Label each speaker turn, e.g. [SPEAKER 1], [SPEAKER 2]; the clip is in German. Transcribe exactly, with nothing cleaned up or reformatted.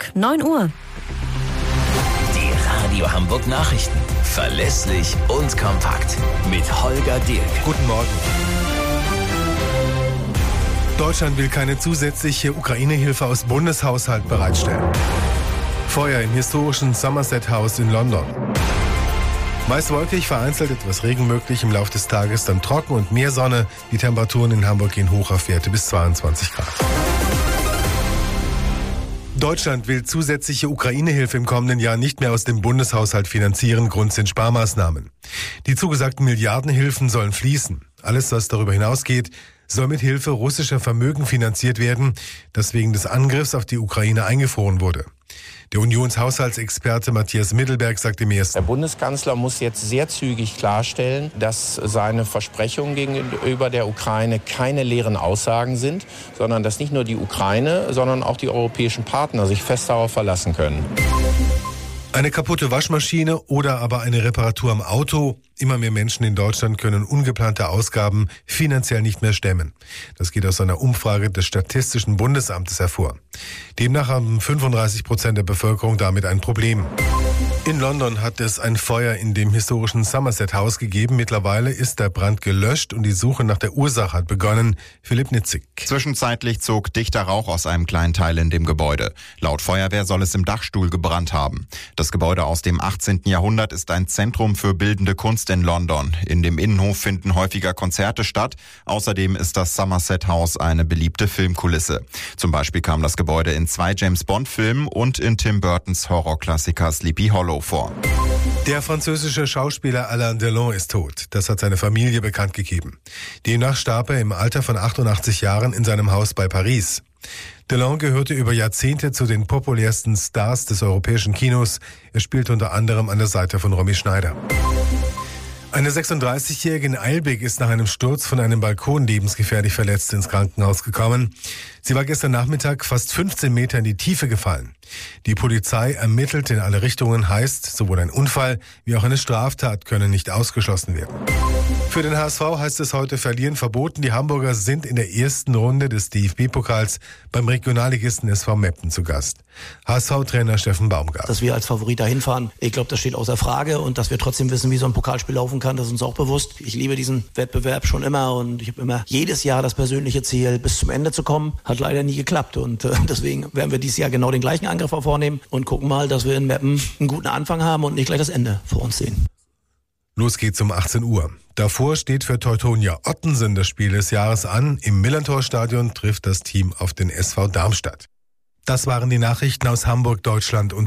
[SPEAKER 1] neun Uhr.
[SPEAKER 2] Die Radio Hamburg Nachrichten. Verlässlich und kompakt. Mit Holger Dirk.
[SPEAKER 3] Guten Morgen. Deutschland will keine zusätzliche Ukraine-Hilfe aus Bundeshaushalt bereitstellen. Feuer im historischen Somerset House in London. Meist wolkig, vereinzelt etwas Regen möglich, im Laufe des Tages dann trocken und mehr Sonne. Die Temperaturen in Hamburg gehen hoch auf Werte bis zweiundzwanzig Grad. Deutschland will zusätzliche Ukraine-Hilfe im kommenden Jahr nicht mehr aus dem Bundeshaushalt finanzieren. Grund sind Sparmaßnahmen. Die zugesagten Milliardenhilfen sollen fließen. Alles, was darüber hinausgeht, soll mit Hilfe russischer Vermögen finanziert werden, das wegen des Angriffs auf die Ukraine eingefroren wurde. Der Unionshaushaltsexperte Matthias Mittelberg sagt im ersten.
[SPEAKER 4] Der Bundeskanzler muss jetzt sehr zügig klarstellen, dass seine Versprechungen gegenüber der Ukraine keine leeren Aussagen sind, sondern dass nicht nur die Ukraine, sondern auch die europäischen Partner sich fest darauf verlassen können.
[SPEAKER 3] Eine kaputte Waschmaschine oder aber eine Reparatur am Auto. Immer mehr Menschen in Deutschland können ungeplante Ausgaben finanziell nicht mehr stemmen. Das geht aus einer Umfrage des Statistischen Bundesamtes hervor. Demnach haben fünfunddreißig Prozent der Bevölkerung damit ein Problem. In London hat es ein Feuer in dem historischen Somerset House gegeben. Mittlerweile ist der Brand gelöscht und die Suche nach der Ursache hat begonnen. Philipp Nitzig.
[SPEAKER 5] Zwischenzeitlich zog dichter Rauch aus einem kleinen Teil in dem Gebäude. Laut Feuerwehr soll es im Dachstuhl gebrannt haben. Das Gebäude aus dem achtzehnten Jahrhundert ist ein Zentrum für bildende Kunst in London. In dem Innenhof finden häufiger Konzerte statt. Außerdem ist das Somerset House eine beliebte Filmkulisse. Zum Beispiel kam das Gebäude in zwei James-Bond-Filmen und in Tim Burtons Horrorklassiker Sleepy Hollow vor.
[SPEAKER 3] Der französische Schauspieler Alain Delon ist tot. Das hat seine Familie bekannt gegeben. Demnach starb er im Alter von achtundachtzig Jahren in seinem Haus bei Paris. Delon gehörte über Jahrzehnte zu den populärsten Stars des europäischen Kinos. Er spielte unter anderem an der Seite von Romy Schneider. Eine sechsunddreißigjährige in Eilbek ist nach einem Sturz von einem Balkon lebensgefährlich verletzt ins Krankenhaus gekommen. Sie war gestern Nachmittag fast fünfzehn Meter in die Tiefe gefallen. Die Polizei ermittelt in alle Richtungen, heißt, sowohl ein Unfall wie auch eine Straftat können nicht ausgeschlossen werden. Für den H S V heißt es heute Verlieren verboten. Die Hamburger sind in der ersten Runde des D F B-Pokals beim Regionalligisten S V Meppen zu Gast. H S V-Trainer Steffen Baumgart.
[SPEAKER 6] Dass wir als Favorit dahin fahren, ich glaube, das steht außer Frage, und dass wir trotzdem wissen, wie so ein Pokalspiel laufen kann, das ist uns auch bewusst. Ich liebe diesen Wettbewerb schon immer und ich habe immer jedes Jahr das persönliche Ziel, bis zum Ende zu kommen. Hat leider nie geklappt und äh, deswegen werden wir dieses Jahr genau den gleichen Angriff vornehmen und gucken mal, dass wir in Meppen einen guten Anfang haben und nicht gleich das Ende vor uns sehen.
[SPEAKER 3] Los geht's um achtzehn Uhr. Davor steht für Teutonia Ottensen das Spiel des Jahres an. Im Millantor-Stadion trifft das Team auf den S V Darmstadt. Das waren die Nachrichten aus Hamburg, Deutschland und